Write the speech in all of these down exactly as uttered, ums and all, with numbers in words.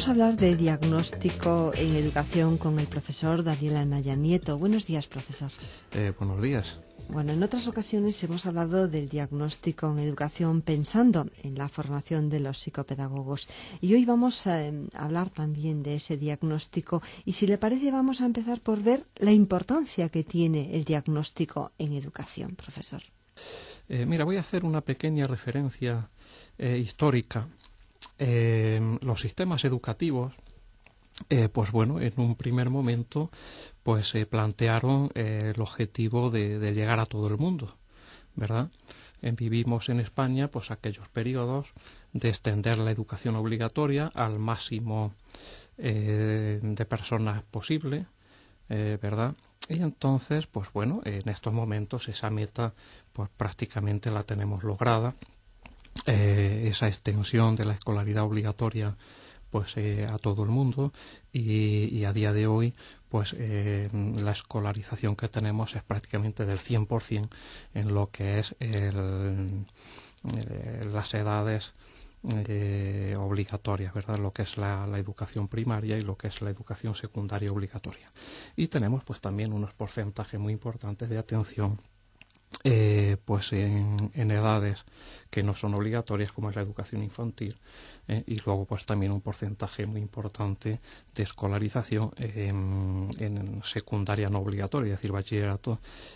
a hablar de diagnóstico en educación con el profesor Daniel Anaya Nieto. Buenos días, profesor. Eh, buenos días. Bueno, en otras ocasiones hemos hablado del diagnóstico en educación pensando en la formación de los psicopedagogos. Y hoy vamos a eh, hablar también de ese diagnóstico. Y si le parece, vamos a empezar por ver la importancia que tiene el diagnóstico en educación, profesor. Eh, mira, voy a hacer una pequeña referencia eh, histórica. Eh, los sistemas educativos, eh, pues bueno, en un primer momento, pues se eh, plantearon eh, el objetivo de, de llegar a todo el mundo, ¿verdad? Eh, vivimos en España, pues aquellos periodos de extender la educación obligatoria al máximo eh, de personas posible, eh, ¿verdad? Y entonces, pues bueno, en estos momentos esa meta, pues prácticamente la tenemos lograda. Eh, esa extensión de la escolaridad obligatoria pues eh, a todo el mundo y, y a día de hoy pues eh, la escolarización que tenemos es prácticamente del cien por ciento en lo que es el, eh, las edades eh, obligatorias, ¿verdad? Lo que es la, la educación primaria y lo que es la educación secundaria obligatoria. Y tenemos pues también unos porcentajes muy importantes de atención Eh, pues en, en edades que no son obligatorias, como es la educación infantil, eh, y luego pues también un porcentaje muy importante de escolarización en, en secundaria no obligatoria, es decir, bachillerato,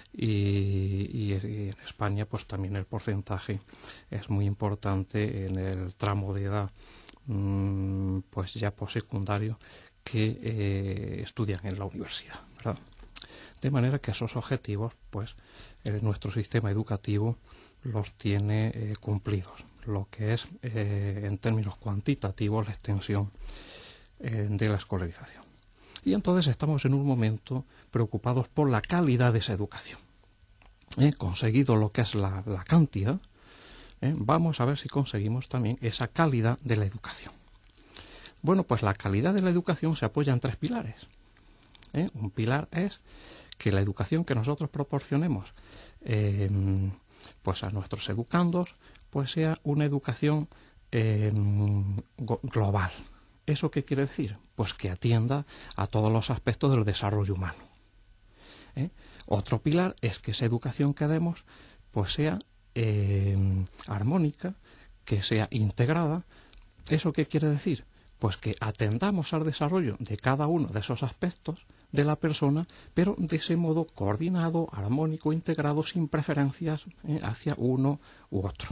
y, y, y en España pues también el porcentaje es muy importante en el tramo de edad mmm, pues ya postsecundario que eh, estudian en la universidad, ¿verdad? De manera que esos objetivos, pues, eh, nuestro sistema educativo los tiene eh, cumplidos, lo que es, eh, en términos cuantitativos, la extensión eh, de la escolarización. Y entonces estamos en un momento preocupados por la calidad de esa educación. Eh, conseguido lo que es la, la cantidad, eh, vamos a ver si conseguimos también esa calidad de la educación. Bueno, pues la calidad de la educación se apoya en tres pilares. Eh, un pilar es que la educación que nosotros proporcionemos eh, pues a nuestros educandos pues sea una educación eh, global. ¿Eso qué quiere decir? Pues que atienda a todos los aspectos del desarrollo humano. ¿Eh? Otro pilar es que esa educación que demos pues sea eh, armónica, que sea integrada. ¿Eso qué quiere decir? Pues que atendamos al desarrollo de cada uno de esos aspectos de la persona, pero de ese modo coordinado, armónico, integrado, sin preferencias eh, hacia uno u otro.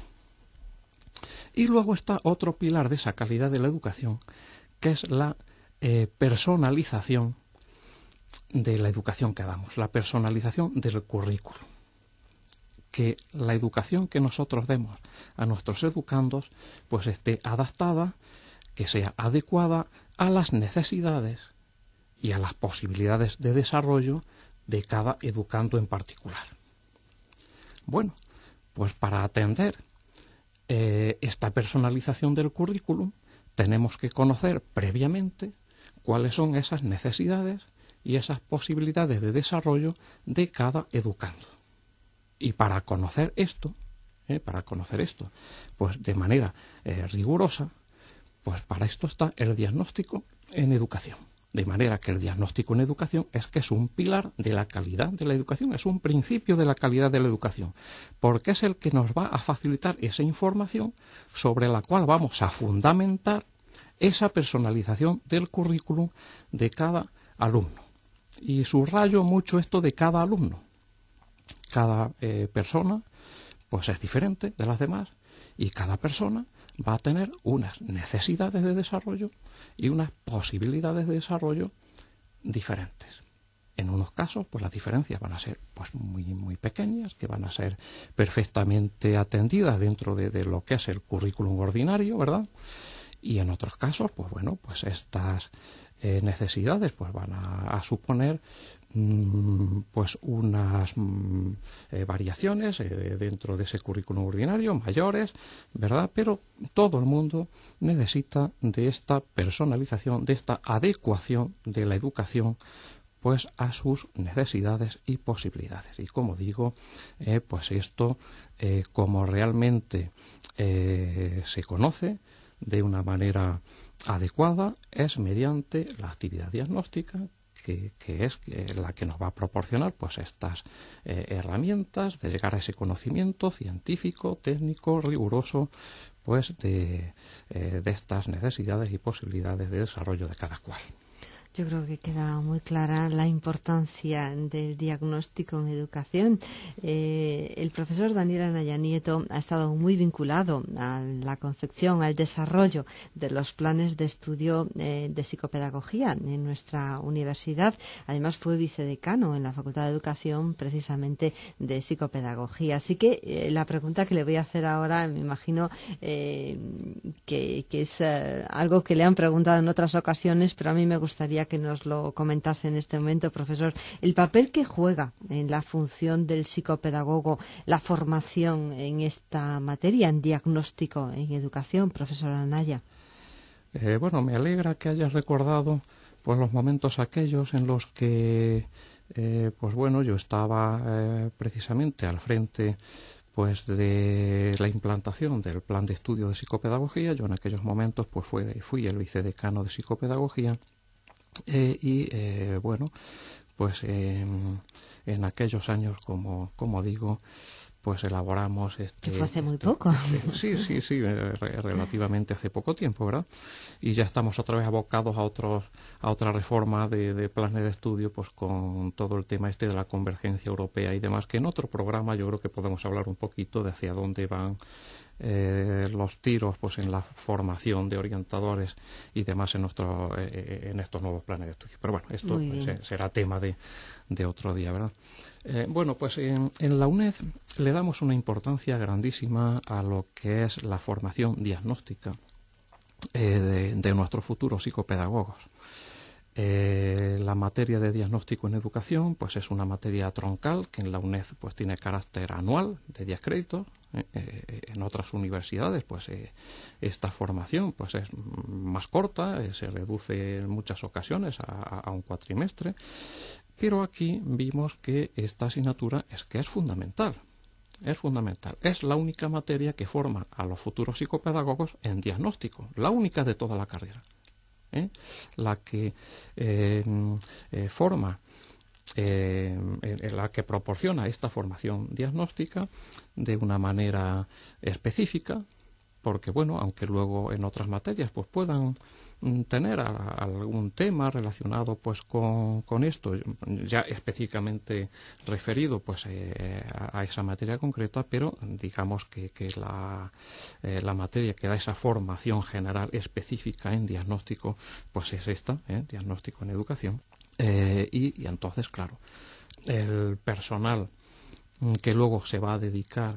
Y luego está otro pilar de esa calidad de la educación, que es la eh, personalización de la educación que damos, la personalización del currículo. Que la educación que nosotros demos a nuestros educandos pues esté adaptada, que sea adecuada a las necesidades y a las posibilidades de desarrollo de cada educando en particular. Bueno, pues para atender eh, esta personalización del currículum tenemos que conocer previamente cuáles son esas necesidades y esas posibilidades de desarrollo de cada educando. Y para conocer esto, eh, para conocer esto, pues de manera eh, rigurosa, pues para esto está el diagnóstico en educación. De manera que el diagnóstico en educación es que es un pilar de la calidad de la educación, es un principio de la calidad de la educación, porque es el que nos va a facilitar esa información sobre la cual vamos a fundamentar esa personalización del currículum de cada alumno. Y subrayo mucho esto de cada alumno. Cada eh, persona pues es diferente de las demás y cada persona va a tener unas necesidades de desarrollo y unas posibilidades de desarrollo diferentes. En unos casos, pues las diferencias van a ser pues muy muy pequeñas, que van a ser perfectamente atendidas dentro de, de lo que es el currículum ordinario, ¿verdad? Y en otros casos, pues bueno, pues estas eh, necesidades pues van a, a suponer pues unas mm, eh, variaciones eh, dentro de ese currículum ordinario, mayores, ¿verdad? Pero todo el mundo necesita de esta personalización, de esta adecuación de la educación pues a sus necesidades y posibilidades. Y como digo, eh, pues esto, eh, como realmente eh, se conoce de una manera adecuada es mediante la actividad diagnóstica, que, que es la que nos va a proporcionar pues estas eh, herramientas de llegar a ese conocimiento científico, técnico, riguroso, pues de, eh, de estas necesidades y posibilidades de desarrollo de cada cual. Yo creo que queda muy clara la importancia del diagnóstico en educación. Eh, el profesor Daniel Anaya Nieto ha estado muy vinculado a la confección, al desarrollo de los planes de estudio eh, de psicopedagogía en nuestra universidad. Además, fue vicedecano en la Facultad de Educación precisamente de psicopedagogía. Así que eh, la pregunta que le voy a hacer ahora, me imagino eh, que, que es eh, algo que le han preguntado en otras ocasiones, pero a mí me gustaría que nos lo comentase en este momento, profesor. El papel que juega en la función del psicopedagogo la formación en esta materia, en diagnóstico en educación, profesor Anaya. Eh, bueno, me alegra que hayas recordado pues los momentos aquellos en los que eh, pues bueno, yo estaba eh, precisamente al frente pues de la implantación del plan de estudio de psicopedagogía. Yo en aquellos momentos pues fui, fui el vicedecano de psicopedagogía. Eh, y eh, bueno, pues eh, en aquellos años, como, como digo, pues elaboramos este... Que fue hace muy este, poco. Este, sí, sí, sí, re, relativamente hace poco tiempo, ¿verdad? Y ya estamos otra vez abocados a otros a otra reforma de, de planes de estudio, pues con todo el tema este de la convergencia europea y demás, que en otro programa yo creo que podemos hablar un poquito de hacia dónde van Eh, los tiros pues en la formación de orientadores y demás en nuestro eh, en estos nuevos planes de estudio. Pero bueno, esto pues, será tema de, de otro día, ¿verdad? Eh, bueno, pues en, en la UNED le damos una importancia grandísima a lo que es la formación diagnóstica eh, de, de nuestros futuros psicopedagogos. Eh, la materia de diagnóstico en educación pues es una materia troncal que en la UNED pues tiene carácter anual de diez créditos. Eh, eh, en otras universidades pues eh, esta formación pues es más corta, eh, se reduce en muchas ocasiones a, a un cuatrimestre, pero aquí vimos que esta asignatura es que es fundamental. Es fundamental. Es la única materia que forma a los futuros psicopedagogos en diagnóstico, la única de toda la carrera. ¿Eh? La que eh, eh, forma, eh, en la que proporciona esta formación diagnóstica de una manera específica, porque bueno, aunque luego en otras materias pues puedan tener a, a algún tema relacionado pues con, con esto ya específicamente referido pues eh, a, a esa materia concreta, pero digamos que, que la, eh, la materia que da esa formación general específica en diagnóstico pues es esta, eh, diagnóstico en educación, eh, y, y entonces claro, el personal que luego se va a dedicar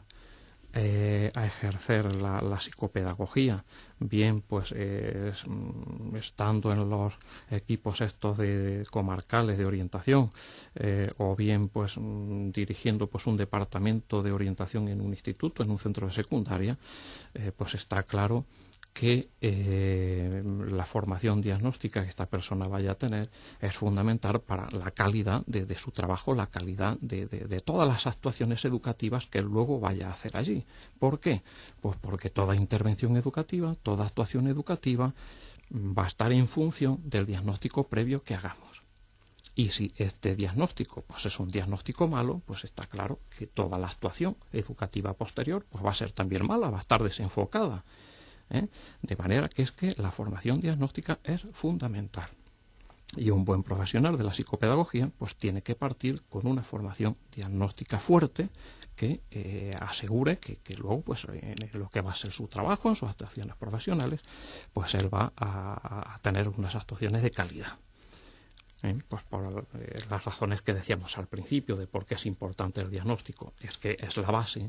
Eh, a ejercer la, la psicopedagogía, bien pues eh, estando en los equipos estos de, de comarcales de orientación, eh, o bien pues mm, dirigiendo pues un departamento de orientación en un instituto, en un centro de secundaria, eh, pues está claro que eh, la formación diagnóstica que esta persona vaya a tener es fundamental para la calidad de, de su trabajo, la calidad de, de, de todas las actuaciones educativas que él luego vaya a hacer allí. ¿Por qué? Pues porque toda intervención educativa, toda actuación educativa va a estar en función del diagnóstico previo que hagamos. Y si este diagnóstico pues es un diagnóstico malo, pues está claro que toda la actuación educativa posterior pues va a ser también mala, va a estar desenfocada. ¿Eh? De manera que es que la formación diagnóstica es fundamental, y un buen profesional de la psicopedagogía pues tiene que partir con una formación diagnóstica fuerte que eh, asegure que, que luego pues en lo que va a ser su trabajo, en sus actuaciones profesionales, pues él va a, a tener unas actuaciones de calidad. ¿Eh? Pues por eh, las razones que decíamos al principio de por qué es importante el diagnóstico, es que es la base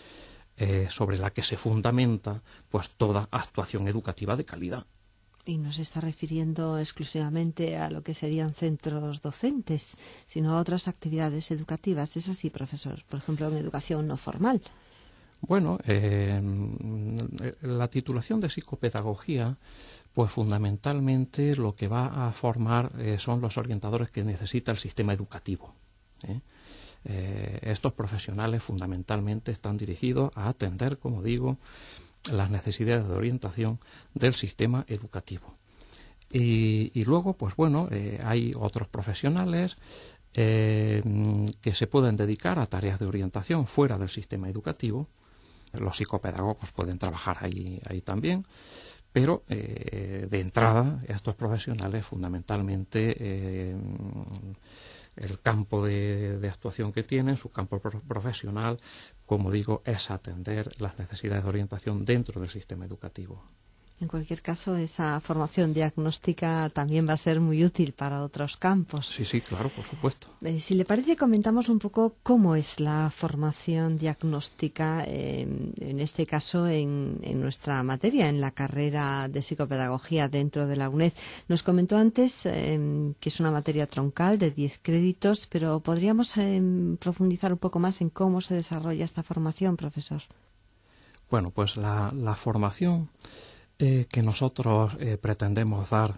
Eh, sobre la que se fundamenta pues toda actuación educativa de calidad. Y no se está refiriendo exclusivamente a lo que serían centros docentes, sino a otras actividades educativas. ¿Es así, profesor? Por ejemplo, en educación no formal. Bueno, eh, la titulación de psicopedagogía, pues fundamentalmente lo que va a formar eh, son los orientadores que necesita el sistema educativo. ¿eh? Eh, estos profesionales fundamentalmente están dirigidos a atender, como digo, las necesidades de orientación del sistema educativo. Y, y luego, pues bueno, eh, hay otros profesionales eh, que se pueden dedicar a tareas de orientación fuera del sistema educativo. Los psicopedagogos pueden trabajar ahí, ahí también, pero eh, de entrada estos profesionales fundamentalmente eh, el campo de, de actuación que tienen, su campo profesional, como digo, es atender las necesidades de orientación dentro del sistema educativo. En cualquier caso, esa formación diagnóstica también va a ser muy útil para otros campos. Sí, sí, claro, por supuesto. Eh, si le parece, comentamos un poco cómo es la formación diagnóstica, eh, en este caso, en, en nuestra materia, en la carrera de psicopedagogía dentro de la UNED. Nos comentó antes eh, que es una materia troncal de diez créditos, pero ¿podríamos eh, profundizar un poco más en cómo se desarrolla esta formación, profesor? Bueno, pues la, la formación Eh, que nosotros eh, pretendemos dar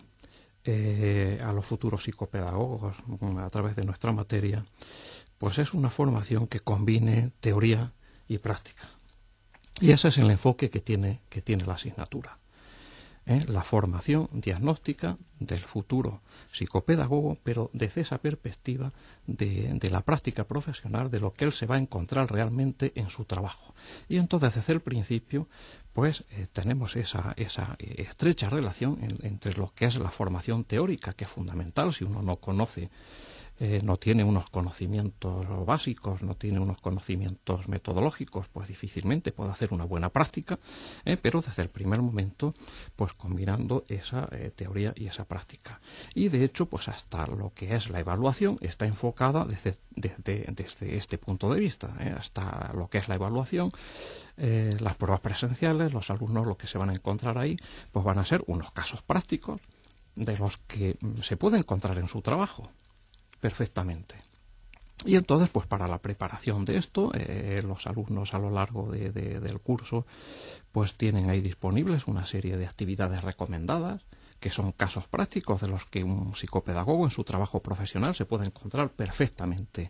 eh, a los futuros psicopedagogos a través de nuestra materia, pues es una formación que combine teoría y práctica. Y ese es el enfoque que tiene, que tiene la asignatura. ¿Eh? La formación diagnóstica del futuro psicopedagogo, pero desde esa perspectiva de, de la práctica profesional, de lo que él se va a encontrar realmente en su trabajo. Y entonces, desde el principio, pues eh, tenemos esa, esa eh, estrecha relación en, entre lo que es la formación teórica, que es fundamental. Si uno no conoce, eh, no tiene unos conocimientos básicos, no tiene unos conocimientos metodológicos, pues difícilmente puede hacer una buena práctica, eh, pero desde el primer momento, pues combinando esa eh, teoría y esa práctica. Y de hecho, pues hasta lo que es la evaluación está enfocada desde, desde, desde este punto de vista, eh, hasta lo que es la evaluación. Eh, las pruebas presenciales, los alumnos lo que se van a encontrar ahí, pues van a ser unos casos prácticos de los que se puede encontrar en su trabajo perfectamente. Y entonces, pues para la preparación de esto, eh, los alumnos a lo largo de, de, del curso, pues tienen ahí disponibles una serie de actividades recomendadas, que son casos prácticos de los que un psicopedagogo en su trabajo profesional se puede encontrar perfectamente.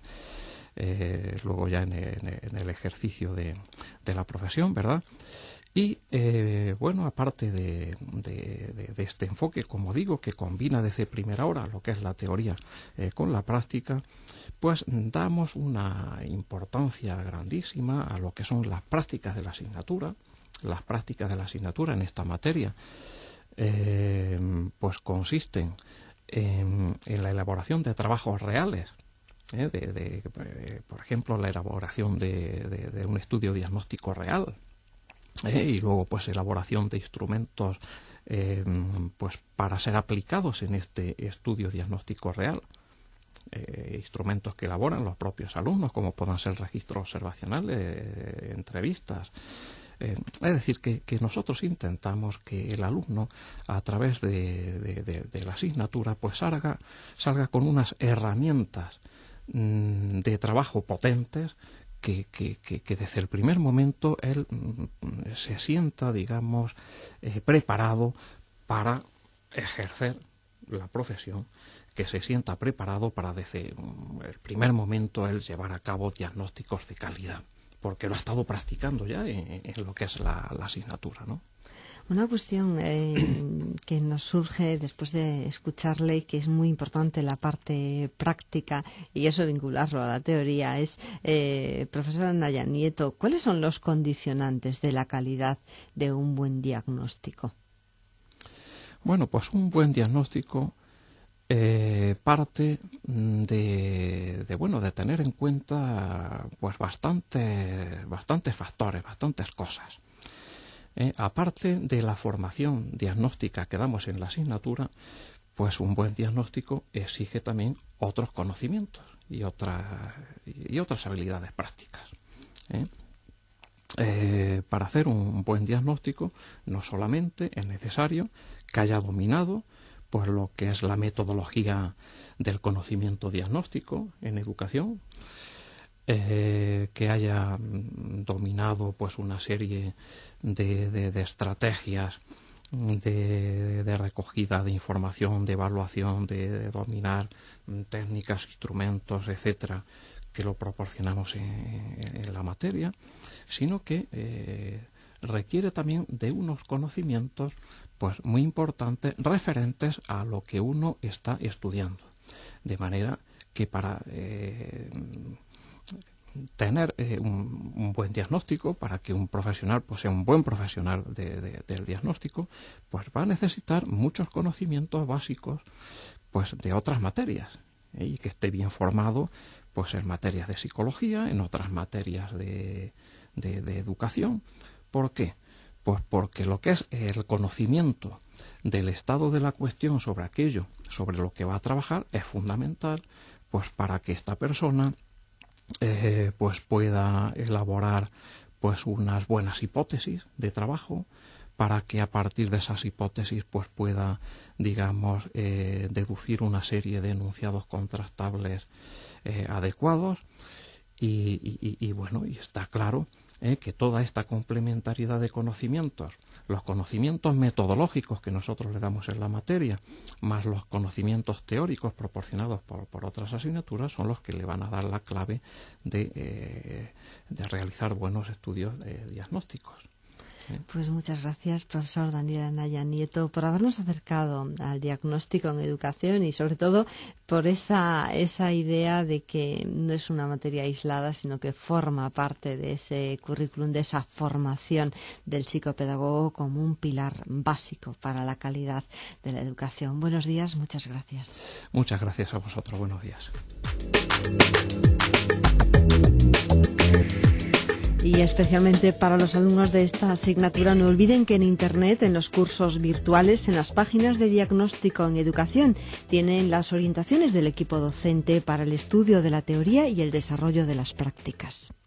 Eh, luego ya en el, en el ejercicio de, de la profesión, ¿verdad? Y eh, bueno, aparte de, de, de, de este enfoque, como digo, que combina desde primera hora lo que es la teoría eh, con la práctica, pues damos una importancia grandísima a lo que son las prácticas de la asignatura. Las prácticas de la asignatura en esta materia eh, pues consisten en, en la elaboración de trabajos reales. Eh, de, de, eh, por ejemplo, la elaboración de, de, de un estudio diagnóstico real, eh, y luego pues elaboración de instrumentos eh, pues para ser aplicados en este estudio diagnóstico real, eh, instrumentos que elaboran los propios alumnos, como puedan ser registros observacionales, eh, entrevistas. Eh, es decir, que, que nosotros intentamos que el alumno, a través de, de, de, de la asignatura, pues salga, salga con unas herramientas de trabajo potentes que, que, que, que desde el primer momento él mm, se sienta, digamos, eh, preparado para ejercer la profesión, que se sienta preparado para desde el primer momento él llevar a cabo diagnósticos de calidad, porque lo ha estado practicando ya en, en lo que es la, la asignatura, ¿no? Una cuestión eh, que nos surge después de escucharle y que es muy importante la parte práctica y eso vincularlo a la teoría es, eh, profesora Naya Nieto, ¿cuáles son los condicionantes de la calidad de un buen diagnóstico? Bueno, pues un buen diagnóstico eh, parte de, de bueno de tener en cuenta pues bastantes bastantes factores, bastantes cosas. Eh, aparte de la formación diagnóstica que damos en la asignatura, pues un buen diagnóstico exige también otros conocimientos y otras y otras habilidades prácticas. ¿eh? Eh, para hacer un buen diagnóstico no solamente es necesario que haya dominado pues lo que es la metodología del conocimiento diagnóstico en educación, eh, que haya dominado pues una serie de, de, de estrategias de, de recogida de información, de evaluación, de, de dominar técnicas, instrumentos, etcétera, que lo proporcionamos en, en la materia, sino que eh, requiere también de unos conocimientos pues muy importantes referentes a lo que uno está estudiando. De manera que para eh, tener eh, un, un buen diagnóstico, para que un profesional pues sea un buen profesional de, de, del diagnóstico, pues va a necesitar muchos conocimientos básicos pues de otras materias, ¿eh? Y que esté bien formado pues en materias de psicología, en otras materias de, de, de educación. ¿Por qué? Pues porque lo que es el conocimiento del estado de la cuestión sobre aquello, sobre lo que va a trabajar, es fundamental pues para que esta persona eh, pues pueda elaborar pues unas buenas hipótesis de trabajo, para que a partir de esas hipótesis pues pueda, digamos, eh, deducir una serie de enunciados contrastables eh, adecuados y, y, y bueno, y está claro eh, que toda esta complementariedad de conocimientos, los conocimientos metodológicos que nosotros le damos en la materia, más los conocimientos teóricos proporcionados por, por otras asignaturas, son los que le van a dar la clave de, eh, de realizar buenos estudios eh, diagnósticos. Pues muchas gracias, profesor Daniel Anaya Nieto, por habernos acercado al diagnóstico en educación y sobre todo por esa, esa idea de que no es una materia aislada, sino que forma parte de ese currículum, de esa formación del psicopedagogo como un pilar básico para la calidad de la educación. Buenos días, muchas gracias. Muchas gracias a vosotros, buenos días. Y especialmente para los alumnos de esta asignatura, no olviden que en Internet, en los cursos virtuales, en las páginas de diagnóstico en educación, tienen las orientaciones del equipo docente para el estudio de la teoría y el desarrollo de las prácticas.